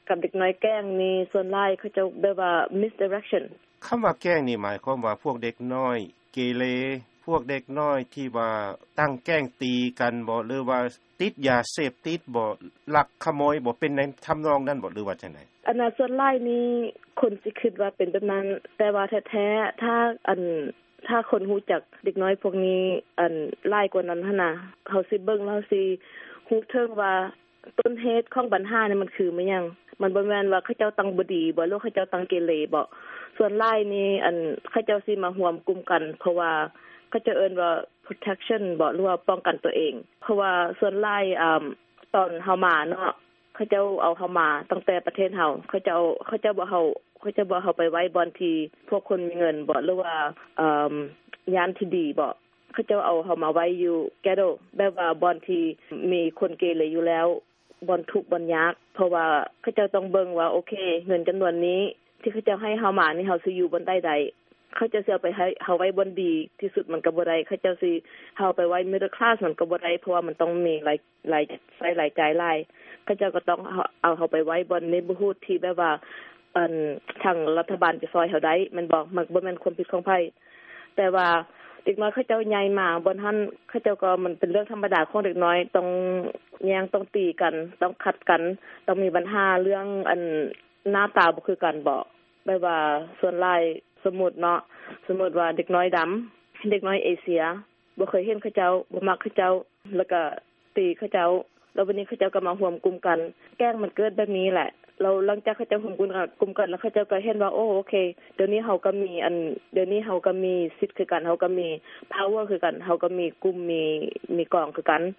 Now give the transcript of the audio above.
กับเด็กน้อยแกล้งนี่ส่วนหลายเขาจะแบบว่า misdirection คำว่าแกล้งนี่หมายความว่าพวกเด็กน้อยเกเรพวกเด็กน้อยที่ว่าตั้งแกล้งตีกันบ่หรือว่าติดยาเสพติดบ่ลักขโมยบ่เป็นในทำนองนั้นบ่หรือว่าจังได๋อันนั้นส่วนหลายนี่คนสิคิดว่าเป็นแบบนั้นแต่ว่าแท้ๆถ้าคนรู้จักเด็กน้อยพวกนี้หลายกว่านั้นหั่นน่ะเฮาสิเบิ่งแล้วสิฮู้ถึงว่าต้นเหตุของปัญหานี่มันคือมันหยังมันบ่แม่นว่าเขาเจ้าตั้งบ่ดีบ่หรือเขาเจ้าตั้งเกเรบ่ส่วนหลายนี่เขาเจ้าสิมาร่วมกลุ่มกันเพราะว่าเขาจะเอิ้นว่า protection บ่หรือว่าป้องกันตัวเองเพราะว่าส่วนหลายตอนเฮามาเนาะเขาเจ้าเอาเฮามาตั้งแต่ประเทศเฮาเขาเจ้าบ่เฮาไปไว้บ่อนที่พวกคนมีเงินบ่หรือว่ายามที่ดีบ่เขาเจ้าเอาเฮามาไว้อยู่แกโดแบบว่าบ่อนที่มีคนเกเรอยู่แล้วบ่อนทุกข์บ่อนยากเพราะว่าเขาเจ้าต้องเบิ่งว่าโอเคเงินจํานวนนี้ที่เขาเจ้าให้เฮามานี่เฮาสิอยู่บนใดเขาจะสิเอาไปให้เฮาไว้บนดีที่สุดมันก็บ่ได้เขาเจ้าสิเฮาไปไว้ middle class มันก็บ่ได้เพราะว่ามันต้องมีหลายใช้หลายจ่ายหลายเขาเจ้าก็ต้องเอาเฮาไปไว้บน neighborhood ที่แบบว่าทางรัฐบาลจะซอยเฮาได้มันบ่แม่นความผิดของไผแต่ว่าเด็กน้อยเขาเจ้าใหญ่มาบนหั่นเขาเจ้าก็มันเป็นเรื่องธรรมดาของเด็กน้อยต้องแย่งต้องตีกันต้องขัดกันต้องมีปัญหาเรื่องหน้าตาบ่คือกันบ่แบบว่าส่วนหลายสมมุติว่าเด็กน้อยดำเด็กน้อยเอเชียบ่เคยเห็นเขาเจ้าบ่มักเขาเจ้าแล้วก็ตีเขาเจ้าแล้ววันนี้เขาเจ้าก็มาร่วมกลุ่มกันแกล้งมันเกิดแบบนี้แหละเราหลังจากเขาเจ้าร่วมกลุ่มกันแล้วเขาเจ้าก็เห็นว่าโอเคเดี๋ยวนี้เฮาก็มีสิทธิ์คือกันเฮาก็มี power คือกันเฮาก็มีกลุ่มมีกองคือกัน